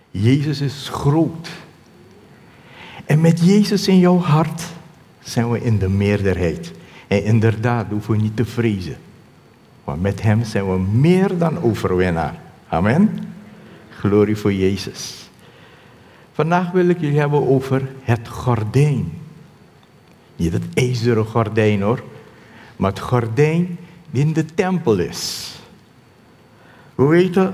Jezus is groot. En met Jezus in jouw hart zijn we in de meerderheid. En inderdaad hoeven we niet te vrezen. Want met hem zijn we meer dan overwinnaar. Amen. Glorie voor Jezus. Vandaag wil ik jullie hebben over het gordijn. Niet het ijzeren gordijn hoor. Maar het gordijn die in de tempel is. We weten,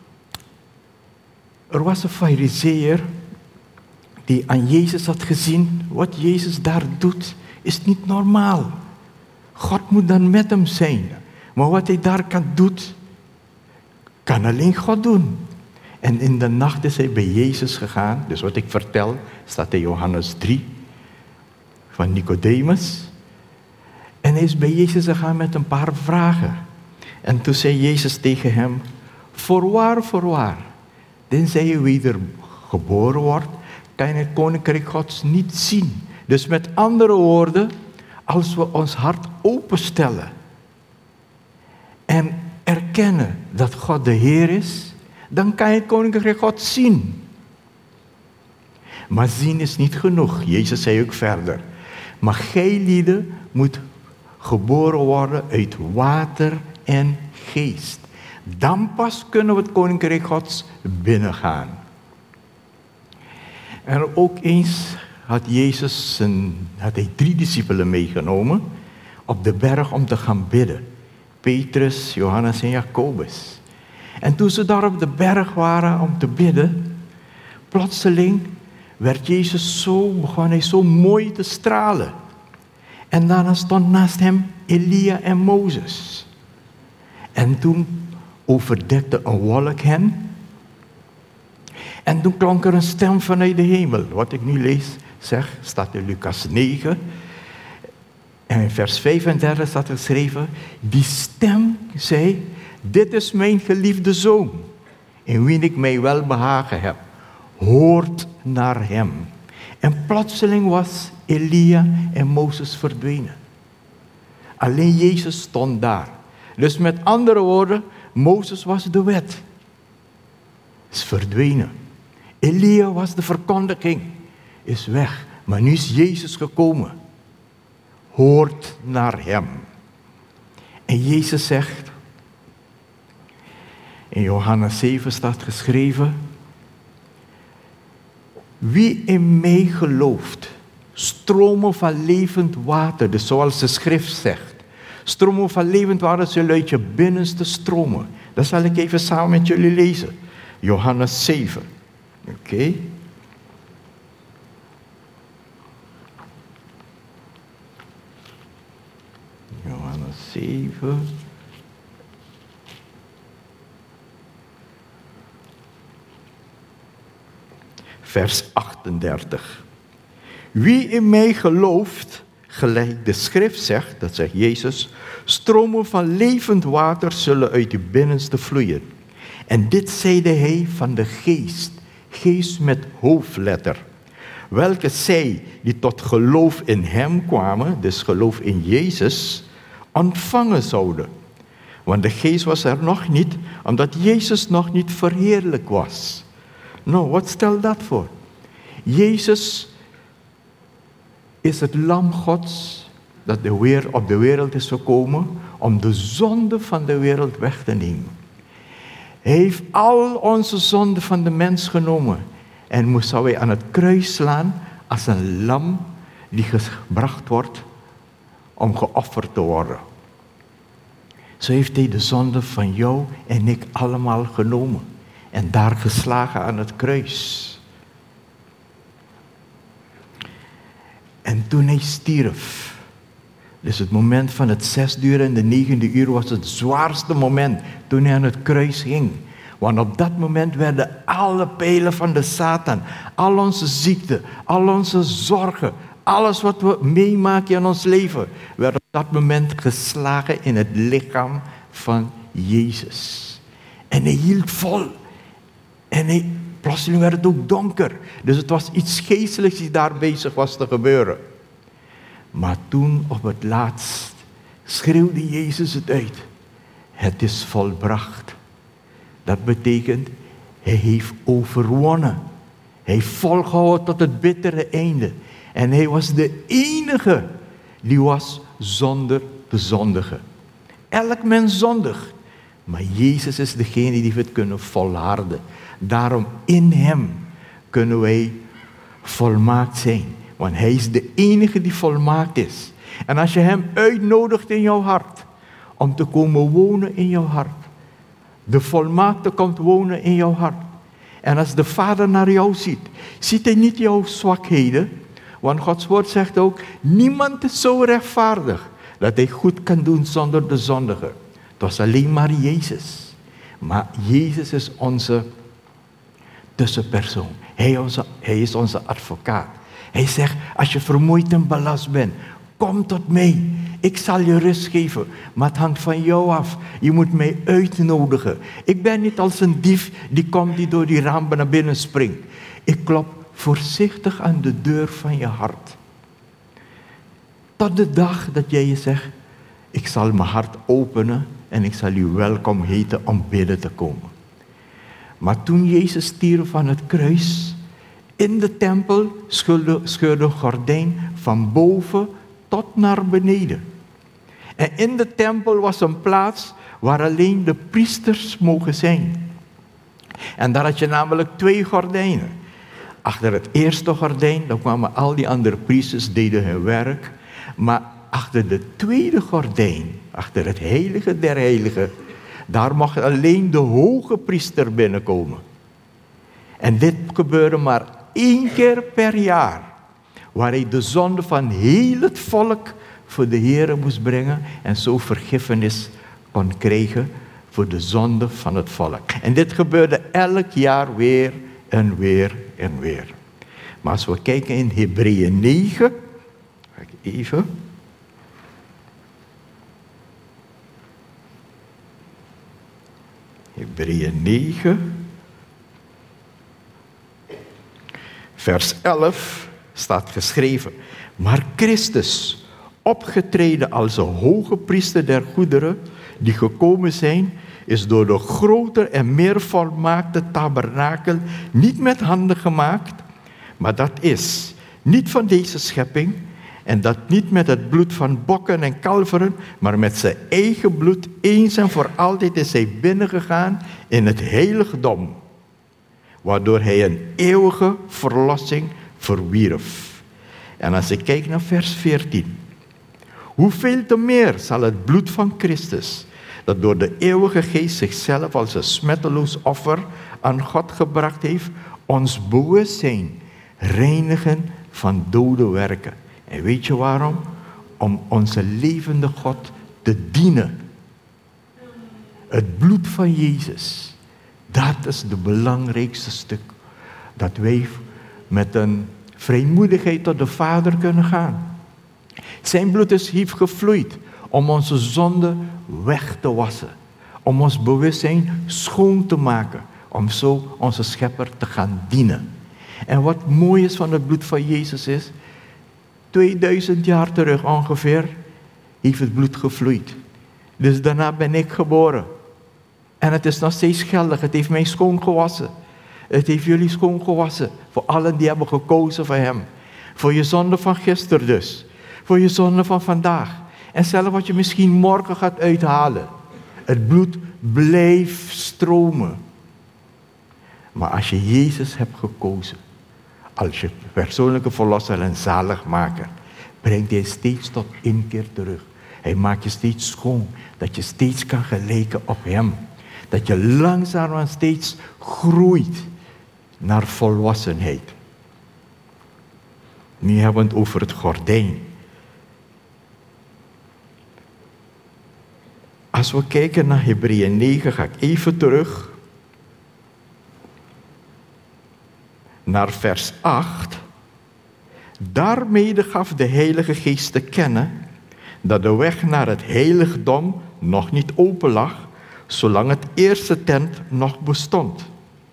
er was een farizeeër die aan Jezus had gezien. Wat Jezus daar doet is niet normaal. God moet dan met hem zijn. Maar wat hij daar doet, kan alleen God doen. En in de nacht is hij bij Jezus gegaan. Dus wat ik vertel, staat in Johannes 3. Van Nicodemus. En hij is bij Jezus gegaan met een paar vragen. En toen zei Jezus tegen hem, voorwaar, tenzij je weer geboren wordt, kan je het koninkrijk Gods niet zien. Dus met andere woorden, als we ons hart openstellen en erkennen dat God de Heer is, dan kan je het koninkrijk Gods zien. Maar zien is niet genoeg. Jezus zei ook verder. Maar gij lieden moet geboren worden uit water en geest. Dan pas kunnen we het koninkrijk Gods binnengaan. En ook eens had Jezus had hij 3 discipelen meegenomen op de berg om te gaan bidden. Petrus, Johannes en Jacobus. En toen ze daar op de berg waren om te bidden, plotseling werd Jezus begon hij zo mooi te stralen. En daarna stond naast hem Elia en Mozes. En toen overdekte een wolk hen. En toen klonk er een stem vanuit de hemel. Wat ik nu lees, staat in Lucas 9. En in vers 35 staat er geschreven, die stem zei, dit is mijn geliefde zoon, in wie ik mij wel behagen heb. Hoort naar hem. En plotseling was Elia en Mozes verdwenen. Alleen Jezus stond daar. Dus met andere woorden, Mozes was de wet. Is verdwenen. Elia was de verkondiging. Is weg. Maar nu is Jezus gekomen. Hoort naar hem. En Jezus zegt, in Johannes 7 staat geschreven, wie in mij gelooft, stromen van levend water, dus zoals de schrift zegt, stromen van levend water zullen uit je binnenste stromen. Dat zal ik even samen met jullie lezen. Johannes 7. Oké. Johannes 7. Vers 38. Wie in mij gelooft, gelijk de schrift zegt, dat zegt Jezus, stromen van levend water zullen uit je binnenste vloeien. En dit zeide hij van de geest met hoofdletter, welke zij die tot geloof in hem kwamen, dus geloof in Jezus, ontvangen zouden. Want de geest was er nog niet, omdat Jezus nog niet verheerlijk was. Nou, wat stelt dat voor? Jezus is het lam Gods dat op de wereld is gekomen om de zonde van de wereld weg te nemen. Hij heeft al onze zonden van de mens genomen en zou hij aan het kruis slaan als een lam die gebracht wordt om geofferd te worden. Zo heeft hij de zonde van jou en ik allemaal genomen en daar geslagen aan het kruis. En toen hij stierf, dus het moment van het 6e uur en de 9e uur was het zwaarste moment toen hij aan het kruis ging. Want op dat moment werden alle pijlen van de Satan, al onze ziekte, al onze zorgen, alles wat we meemaken in ons leven, werd op dat moment geslagen in het lichaam van Jezus. En hij hield vol. En plotseling werd het ook donker. Dus het was iets geestelijks die daar bezig was te gebeuren. Maar toen op het laatst schreeuwde Jezus het uit. Het is volbracht. Dat betekent, Hij heeft overwonnen. Hij heeft volgehouden tot het bittere einde. En hij was de enige die was zonder de zondige. Elk mens zondigt. Maar Jezus is degene die het kunnen volharden. Daarom in hem kunnen wij volmaakt zijn. Want hij is de enige die volmaakt is. En als je hem uitnodigt in jouw hart, om te komen wonen in jouw hart. De volmaakte komt wonen in jouw hart. En als de Vader naar jou ziet, ziet hij niet jouw zwakheden. Want Gods woord zegt ook, niemand is zo rechtvaardig dat hij goed kan doen zonder de zondige. Het was alleen maar Jezus. Maar Jezus is onze tussenpersoon. Hij is onze advocaat. Hij zegt, als je vermoeid en belast bent, kom tot mij. Ik zal je rust geven. Maar het hangt van jou af. Je moet mij uitnodigen. Ik ben niet als een dief die komt die door die raam naar binnen springt. Ik klop voorzichtig aan de deur van je hart. Tot de dag dat jij je zegt, ik zal mijn hart openen en ik zal u welkom heten om binnen te komen. Maar toen Jezus stierf aan het kruis, in de tempel scheurde een gordijn van boven tot naar beneden. En in de tempel was een plaats waar alleen de priesters mogen zijn. En daar had je namelijk 2 gordijnen. Achter het eerste gordijn, dan kwamen al die andere priesters, deden hun werk. Maar achter de tweede gordijn, achter het heilige der heiligen, daar mocht alleen de hoge priester binnenkomen. En dit gebeurde maar 1 keer per jaar, waar hij de zonde van heel het volk voor de Heere moest brengen en zo vergiffenis kon krijgen voor de zonde van het volk. En dit gebeurde elk jaar weer en weer en weer. Maar als we kijken in Hebreeën 9, even. Hebreeën 9, vers 11 staat geschreven. Maar Christus, opgetreden als een hoge priester der goederen die gekomen zijn, is door de groter en meer volmaakte tabernakel niet met handen gemaakt, maar dat is niet van deze schepping en dat niet met het bloed van bokken en kalveren, maar met zijn eigen bloed eens en voor altijd is hij binnengegaan in het heiligdom, waardoor hij een eeuwige verlossing verwierf. En als ik kijk naar vers 14, hoeveel te meer zal het bloed van Christus, dat door de eeuwige geest zichzelf als een smetteloos offer aan God gebracht heeft, ons bewustzijn reinigen van dode werken. En weet je waarom? Om onze levende God te dienen. Het bloed van Jezus, dat is het belangrijkste stuk. Dat wij met een vrijmoedigheid tot de Vader kunnen gaan. Zijn bloed heeft gevloeid om onze zonde weg te wassen. Om ons bewustzijn schoon te maken. Om zo onze Schepper te gaan dienen. En wat mooi is van het bloed van Jezus is, 2000 jaar terug ongeveer, heeft het bloed gevloeid. Dus daarna ben ik geboren. En het is nog steeds geldig. Het heeft mij schoongewassen. Het heeft jullie schoongewassen. Voor allen die hebben gekozen voor hem. Voor je zonde van gisteren dus. Voor je zonde van vandaag. En zelfs wat je misschien morgen gaat uithalen. Het bloed blijft stromen. Maar als je Jezus hebt gekozen, als je persoonlijke verlosser en zaligmaker, brengt hij steeds tot inkeer terug. Hij maakt je steeds schoon, dat je steeds kan gelijken op hem. Dat je langzaam steeds groeit naar volwassenheid. Nu hebben we het over het gordijn. Als we kijken naar Hebreeën 9, ga ik even terug naar vers 8. Daarmee gaf de Heilige Geest te kennen dat de weg naar het heiligdom nog niet open lag, zolang het eerste tent nog bestond.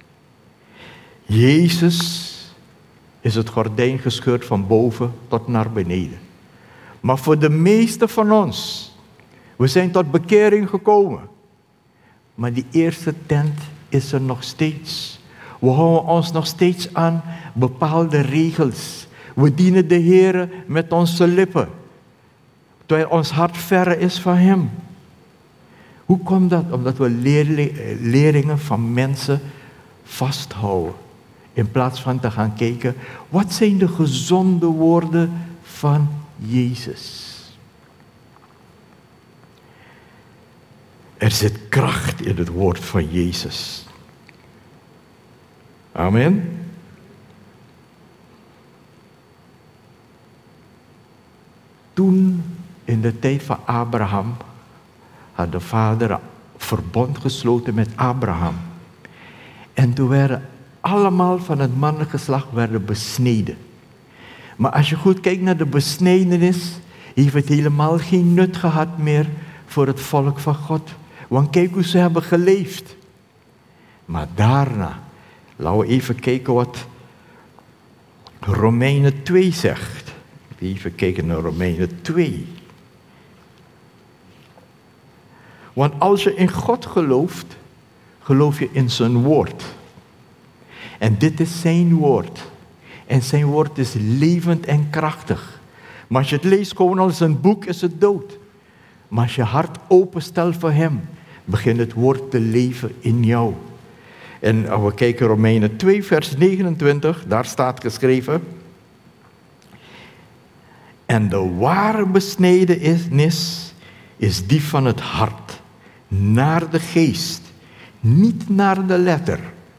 Jezus is het gordijn gescheurd van boven tot naar beneden. Maar voor de meesten van ons, we zijn tot bekering gekomen. Maar die eerste tent is er nog steeds. We houden ons nog steeds aan bepaalde regels. We dienen de Heer met onze lippen, terwijl ons hart verre is van Hem. Hoe komt dat? Omdat we leringen van mensen vasthouden. In plaats van te gaan kijken, wat zijn de gezonde woorden van Jezus? Er zit kracht in het woord van Jezus. Amen. Toen, in de tijd van Abraham, had de vader een verbond gesloten met Abraham. En toen werden allemaal van het mannengeslacht besneden. Maar als je goed kijkt naar de besnedenis, heeft het helemaal geen nut gehad meer voor het volk van God. Want kijk hoe ze hebben geleefd. Maar daarna, laten we even kijken wat Romeinen 2 zegt. Even kijken naar Romeinen 2. Want als je in God gelooft, geloof je in zijn woord. En dit is zijn woord. En zijn woord is levend en krachtig. Maar als je het leest gewoon als een boek, is het dood. Maar als je hart openstelt voor hem, begint het woord te leven in jou. En als we kijken Romeinen 2 vers 29, daar staat geschreven: en de ware besnedenis is die van het hart, naar de geest, niet naar de letter.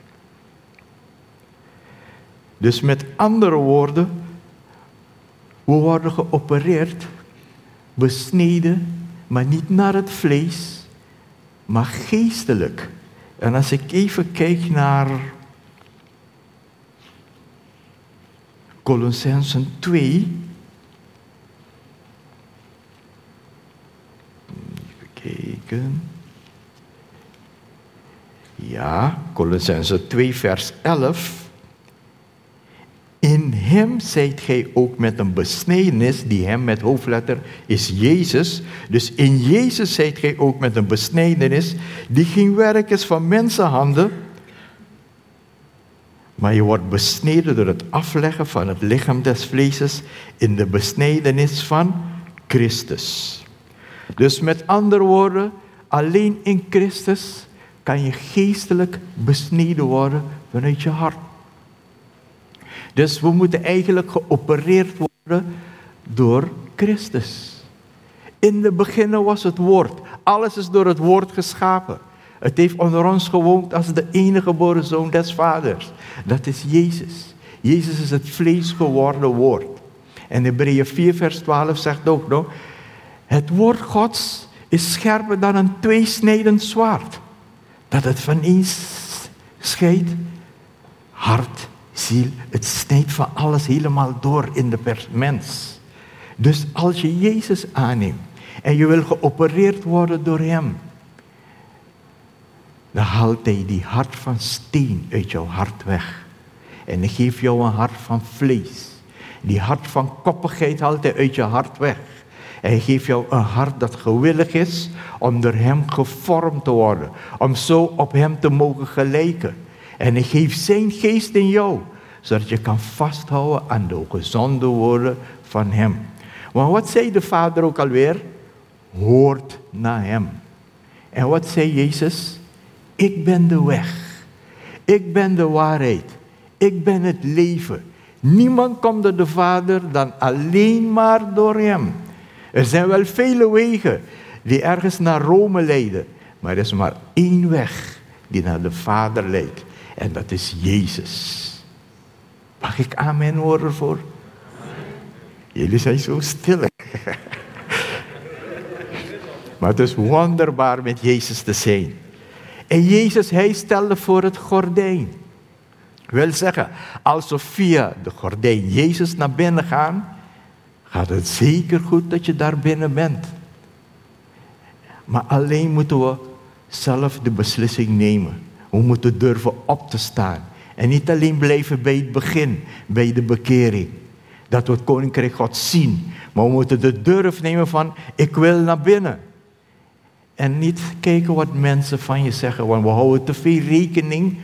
Dus met andere woorden, we worden geopereerd, besneden, maar niet naar het vlees, maar geestelijk. En als ik even kijk naar Kolossenzen 2. Even kijken. Ja, Kolossenzen 2 vers 11. In hem zijt gij ook met een besnedenis, die hem met hoofdletter is Jezus. Dus in Jezus zijt gij ook met een besnedenis, die geen werk is van mensenhanden. Maar je wordt besneden door het afleggen van het lichaam des vleeses in de besnedenis van Christus. Dus met andere woorden, alleen in Christus kan je geestelijk besneden worden vanuit je hart. Dus we moeten eigenlijk geopereerd worden door Christus. In het begin was het woord. Alles is door het woord geschapen. Het heeft onder ons gewoond als de enige geboren zoon des vaders. Dat is Jezus. Jezus is het vlees geworden woord. En Hebreeën 4 vers 12 zegt ook nog: het woord Gods is scherper dan een tweesnijdend zwaard, dat het van eens scheidt, hart, ziel, het snijdt van alles helemaal door in de mens. Dus als je Jezus aanneemt en je wil geopereerd worden door hem, dan haalt hij die hart van steen uit jouw hart weg. En hij geeft jou een hart van vlees. Die hart van koppigheid haalt hij uit je hart weg. En hij geeft jou een hart dat gewillig is om door hem gevormd te worden. Om zo op hem te mogen gelijken. En hij geeft zijn geest in jou, zodat je kan vasthouden aan de gezonde woorden van hem. Want wat zei de Vader ook alweer? Hoort naar hem. En wat zei Jezus? Ik ben de weg. Ik ben de waarheid. Ik ben het leven. Niemand komt door de Vader dan alleen maar door hem. Er zijn wel vele wegen die ergens naar Rome leiden. Maar er is maar één weg die naar de Vader leidt. En dat is Jezus. Mag ik amen horen voor? Jullie zijn zo stil. Maar het is wonderbaar met Jezus te zijn. En Jezus, hij stelde voor het gordijn. Wil zeggen, als we via de gordijn Jezus naar binnen gaan, gaat het zeker goed dat je daar binnen bent. Maar alleen moeten we zelf de beslissing nemen. We moeten durven op te staan. En niet alleen blijven bij het begin, bij de bekering. Dat we het Koninkrijk God zien. Maar we moeten de durf nemen van, ik wil naar binnen. En niet kijken wat mensen van je zeggen. Want we houden te veel rekening. We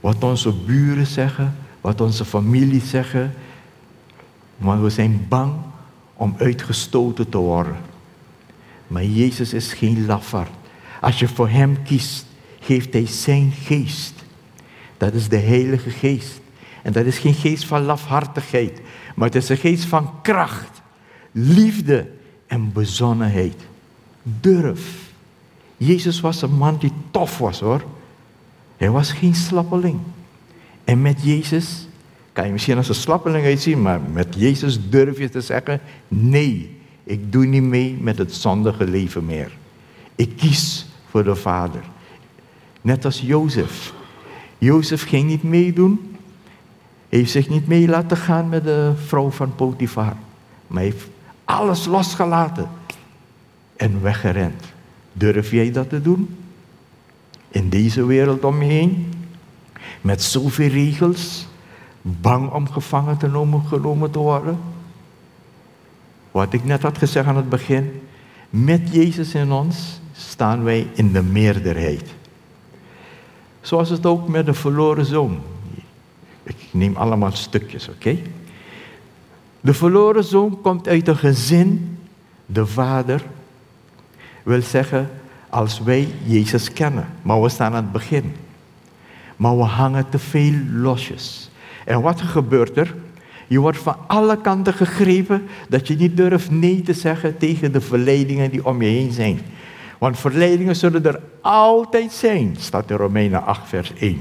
wat onze buren zeggen, wat onze familie zeggen. Maar we zijn bang om uitgestoten te worden. Maar Jezus is geen lafaard. Als je voor hem kiest, geeft hij zijn geest. Dat is de Heilige Geest. En dat is geen geest van lafhartigheid, maar het is een geest van kracht, liefde en bezonnenheid. Durf. Jezus was een man die tof was, hoor. Hij was geen slappeling. En met Jezus kan je misschien als een slappeling uitzien, maar met Jezus durf je te zeggen, nee, ik doe niet mee met het zondige leven meer. Ik kies voor de Vader. Net als Jozef. Jozef ging niet meedoen. Hij heeft zich niet mee laten gaan met de vrouw van Potifar. Maar hij heeft alles losgelaten en weggerend. Durf jij dat te doen? In deze wereld om je heen? Met zoveel regels? Bang om gevangen genomen te worden? Wat ik net had gezegd aan het begin. Met Jezus in ons staan wij in de meerderheid. Zoals het ook met de verloren zoon. Ik neem allemaal stukjes, oké? De verloren zoon komt uit een gezin. De vader wil zeggen, als wij Jezus kennen. Maar we staan aan het begin. Maar we hangen te veel losjes. En wat gebeurt er? Je wordt van alle kanten gegrepen dat je niet durft nee te zeggen tegen de verleidingen die om je heen zijn. Want verleidingen zullen er altijd zijn, staat in Romeinen 8 vers 1.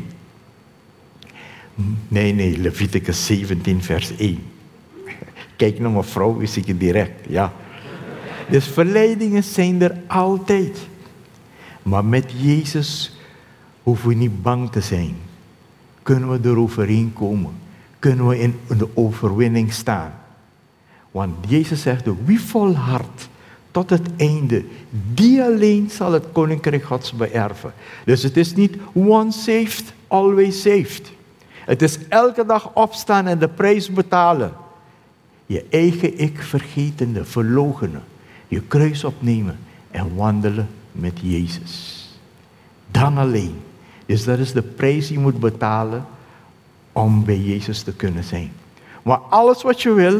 Nee, Leviticus 17 vers 1. Kijk naar mijn vrouw, is ik direct, ja. Dus verleidingen zijn er altijd. Maar met Jezus hoeven we niet bang te zijn. Kunnen we eroverheen komen. Kunnen we in de overwinning staan. Want Jezus zegt ook, wie volhardt tot het einde, die alleen zal het koninkrijk Gods beërven. Dus het is niet once saved, always saved. Het is elke dag opstaan en de prijs betalen. Je eigen ik vergetende, verloochenen. Je kruis opnemen en wandelen met Jezus. Dan alleen. Dus dat is de prijs die je moet betalen om bij Jezus te kunnen zijn. Maar alles wat je wil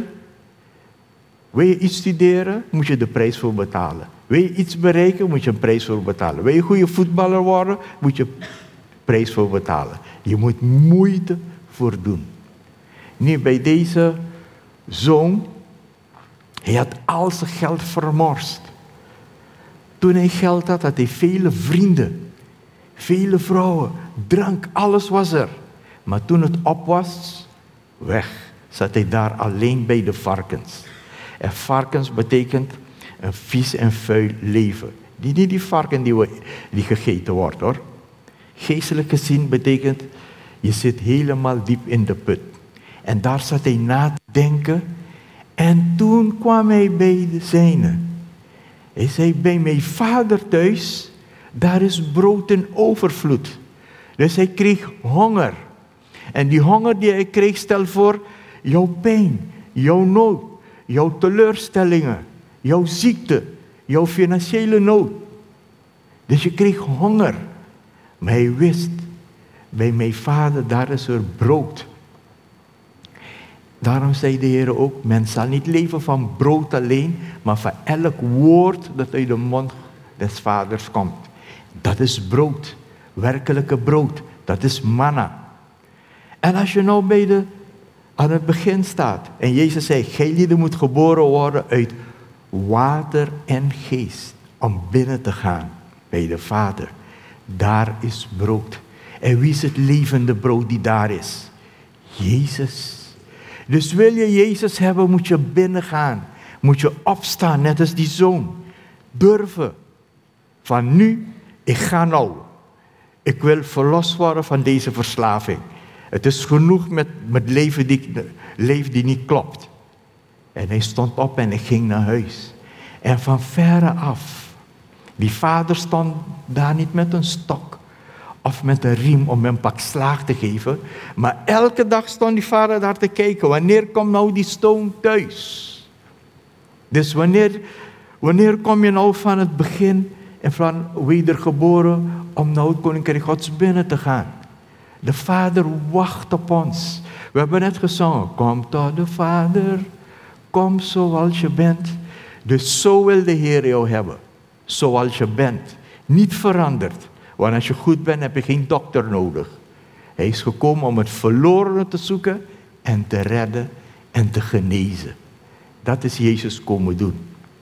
je iets studeren, moet je de prijs voor betalen. Wil je iets bereiken, moet je een prijs voor betalen. Wil je een goede voetballer worden, moet je prijs voor betalen. Je moet moeite voor doen. Nu, bij deze zoon, hij had al zijn geld vermorst. Toen hij geld had, had hij vele vrienden, vele vrouwen, drank, alles was er. Maar toen het op was, weg, zat hij daar alleen bij de varkens. En varkens betekent een vies en vuil leven. Niet die varken die gegeten wordt, hoor. Geestelijk gezien betekent, je zit helemaal diep in de put. En daar zat hij na te denken. En toen kwam hij bij de zijne. Hij zei, bij mijn vader thuis, daar is brood in overvloed. Dus hij kreeg honger. En die honger die hij kreeg, stel voor, jouw pijn, jouw nood, jouw teleurstellingen, jouw ziekte, jouw financiële nood. Dus je kreeg honger. Maar hij wist, bij mijn vader, daar is er brood. Daarom zei de Heer ook, men zal niet leven van brood alleen, maar van elk woord dat uit de mond des vaders komt. Dat is brood, werkelijke brood, dat is manna. En als je nou aan het begin staat, en Jezus zei, gij lieden moet geboren worden uit water en geest, om binnen te gaan bij de Vader. Daar is brood. En wie is het levende brood die daar is? Jezus. Dus wil je Jezus hebben, moet je binnengaan. Moet je opstaan, net als die zoon. Durven. Van nu, ik ga nou. Ik wil verlost worden van deze verslaving. Het is genoeg met leven die niet klopt. En hij stond op en hij ging naar huis. En van verre af, die vader stond daar niet met een stok of met een riem om hem een pak slaag te geven. Maar elke dag stond die vader daar te kijken. Wanneer komt nou die zoon thuis? Dus wanneer kom je nou van het begin en van wedergeboren om nou het koninkrijk Gods binnen te gaan? De Vader wacht op ons. We hebben net gezongen, kom tot de Vader, kom zoals je bent. Dus zo wil de Heer jou hebben, zoals je bent. Niet veranderd, want als je goed bent heb je geen dokter nodig. Hij is gekomen om het verlorene te zoeken en te redden en te genezen. Dat is Jezus komen doen.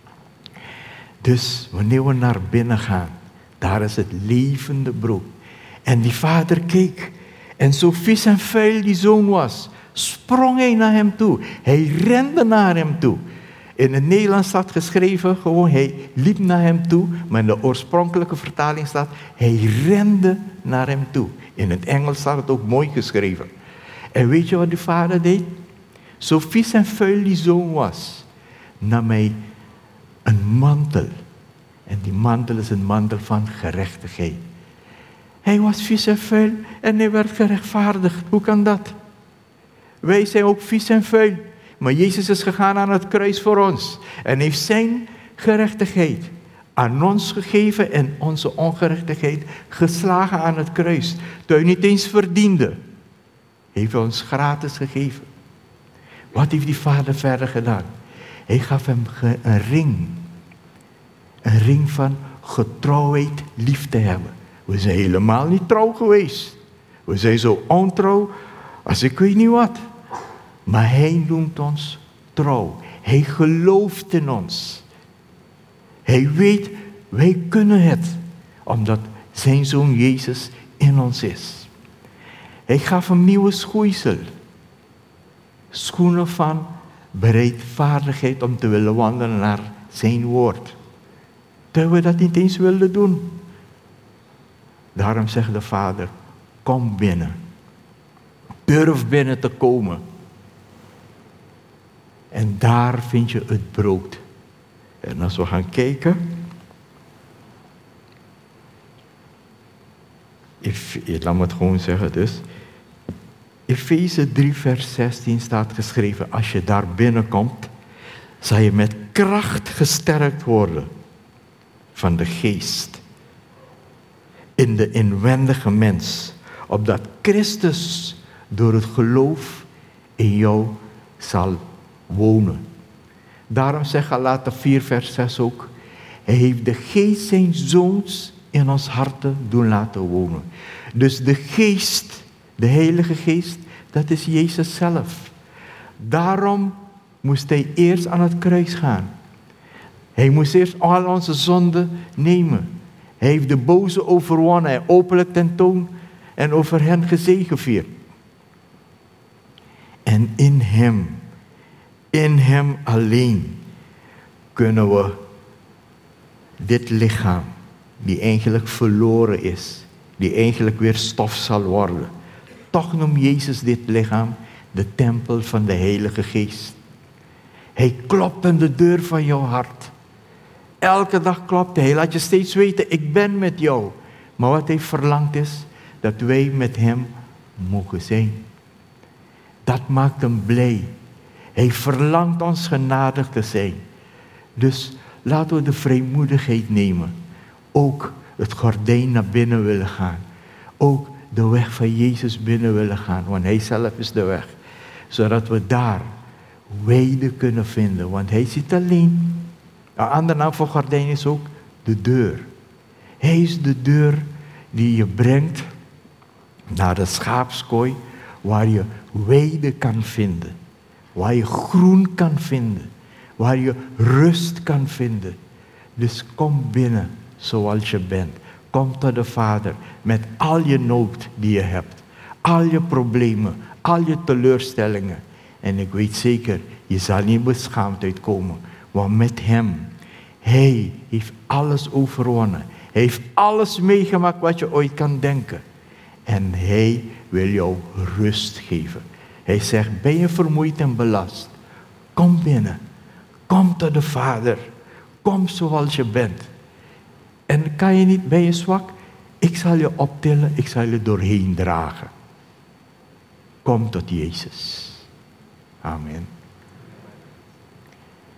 Dus wanneer we naar binnen gaan, daar is het levende brood. En die vader keek. En zo vies en vuil die zoon was, sprong hij naar hem toe. Hij rende naar hem toe. In het Nederlands staat geschreven gewoon, hij liep naar hem toe. Maar in de oorspronkelijke vertaling staat, hij rende naar hem toe. In het Engels staat het ook mooi geschreven. En weet je wat die vader deed? Zo vies en vuil die zoon was, nam hij een mantel. En die mantel is een mantel van gerechtigheid. Hij was vies en vuil en hij werd gerechtvaardigd. Hoe kan dat? Wij zijn ook vies en vuil. Maar Jezus is gegaan aan het kruis voor ons. En heeft zijn gerechtigheid aan ons gegeven en onze ongerechtigheid geslagen aan het kruis. Terwijl hij niet eens verdiende. Heeft hij ons gratis gegeven. Wat heeft die vader verder gedaan? Hij gaf hem een ring. Een ring van getrouwheid, lief te hebben. We zijn helemaal niet trouw geweest. We zijn zo ontrouw als ik weet niet wat. Maar hij noemt ons trouw. Hij gelooft in ons. Hij weet, wij kunnen het. Omdat zijn zoon Jezus in ons is. Hij gaf een nieuwe schoeisel. Schoenen van bereidvaardigheid om te willen wandelen naar zijn woord. Terwijl we dat niet eens wilden doen. Daarom zegt de vader, kom binnen. Durf binnen te komen. En daar vind je het brood. En als we gaan kijken. Laat me het gewoon zeggen dus. Efeze 3 vers 16 staat geschreven. Als je daar binnenkomt, zal je met kracht gesterkt worden van de geest. In de inwendige mens. Opdat Christus door het geloof in jou zal wonen. Daarom zegt Galaten 4 vers 6 ook. Hij heeft de geest zijn zoons in ons harten doen laten wonen. Dus de geest, de Heilige Geest, dat is Jezus zelf. Daarom moest hij eerst aan het kruis gaan. Hij moest eerst al onze zonden nemen. Hij heeft de boze overwonnen en openlijk tentoon en over hen gezegevierd. En in hem alleen, kunnen we dit lichaam, die eigenlijk verloren is, die eigenlijk weer stof zal worden. Toch noemt Jezus dit lichaam de tempel van de Heilige Geest. Hij klopt aan de deur van jouw hart. Elke dag klopt hij. Laat je steeds weten, ik ben met jou. Maar wat hij verlangt is, dat wij met hem mogen zijn. Dat maakt hem blij. Hij verlangt ons genadig te zijn. Dus laten we de vrijmoedigheid nemen. Ook het gordijn naar binnen willen gaan. Ook de weg van Jezus binnen willen gaan. Want hij zelf is de weg. Zodat we daar weide kunnen vinden. Want hij zit alleen. Een andere naam voor gordijn is ook de deur. Hij is de deur die je brengt naar de schaapskooi. Waar je weide kan vinden. Waar je groen kan vinden. Waar je rust kan vinden. Dus kom binnen zoals je bent. Kom tot de Vader met al je nood die je hebt. Al je problemen, al je teleurstellingen. En ik weet zeker, je zal niet beschaamd uitkomen. Want met hem, hij heeft alles overwonnen. Hij heeft alles meegemaakt wat je ooit kan denken. En hij wil jou rust geven. Hij zegt, ben je vermoeid en belast? Kom binnen. Kom tot de Vader. Kom zoals je bent. En kan je niet, ben je zwak? Ik zal je optillen, ik zal je doorheen dragen. Kom tot Jezus. Amen.